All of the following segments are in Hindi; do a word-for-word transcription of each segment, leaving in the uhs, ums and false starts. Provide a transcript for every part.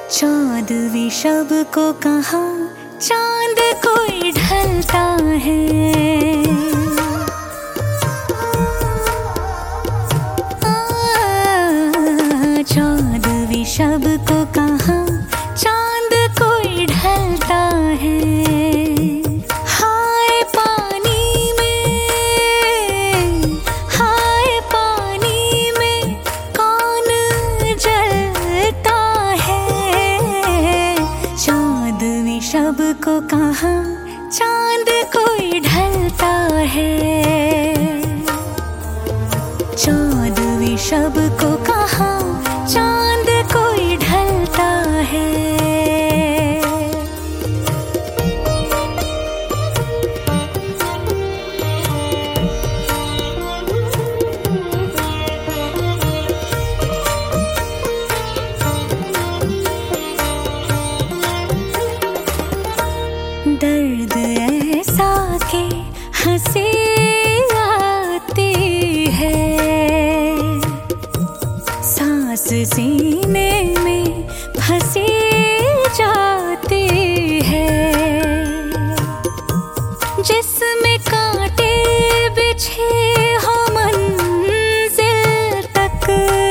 चौदहवीं शब को कहाँ चांद कोई ढलता है। चौदहवीं शब को कहाँ चांद कोई ढलता है। हाय पानी में, हाय पानी में कौन जलता है। चौदहवीं शब को कहाँ चांद कोई ढलता है। चौदहवीं शब को कहाँ चांद कोई ढलता है। दर्द ऐसा के हंसी आती है, सांस सीने में फंसी जाती है। जिसमें कांटे बिछे हो मंजिल तक,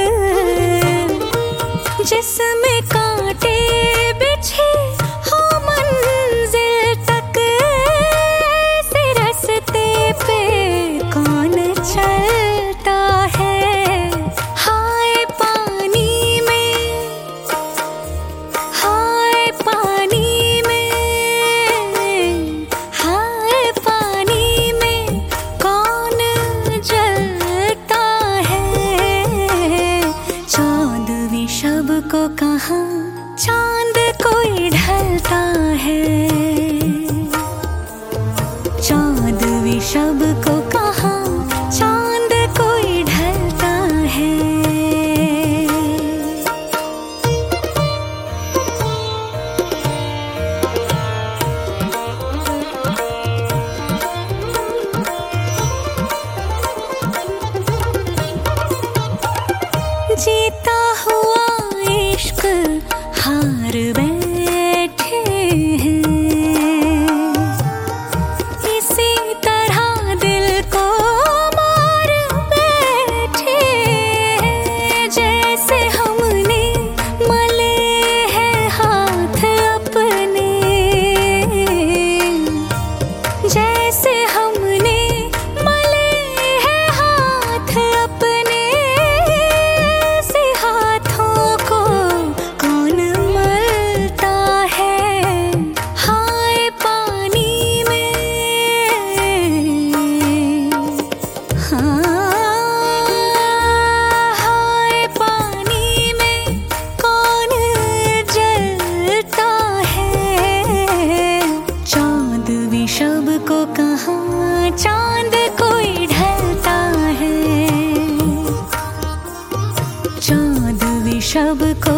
जिसमें कांटे बिछे हो मंजिल तक, ऐसे रास्ते पे कौन चलता है। हाय पानी में, हाय पानी में, हाय पानी में कौन जलता है। चौदहवीं शब को कहाँ चांद कोई ढलता है। चौदहवीं शब को कहाँ चांद कोई ढलता है। जीता हुआ इश्क हार बैठे हैं, इसी तरह दिल को मार बैठे हैं। जैसे हमने मले हैं हाथ अपने, जैसे हमने मले हैं हाथ अपने, से हाथों को कौन मलता है। हाय पानी में, हाँ, हाय पानी में कौन जलता है। चौदहवीं शब को कहाँ चांद कोई ढलता है। चौदहवीं शब को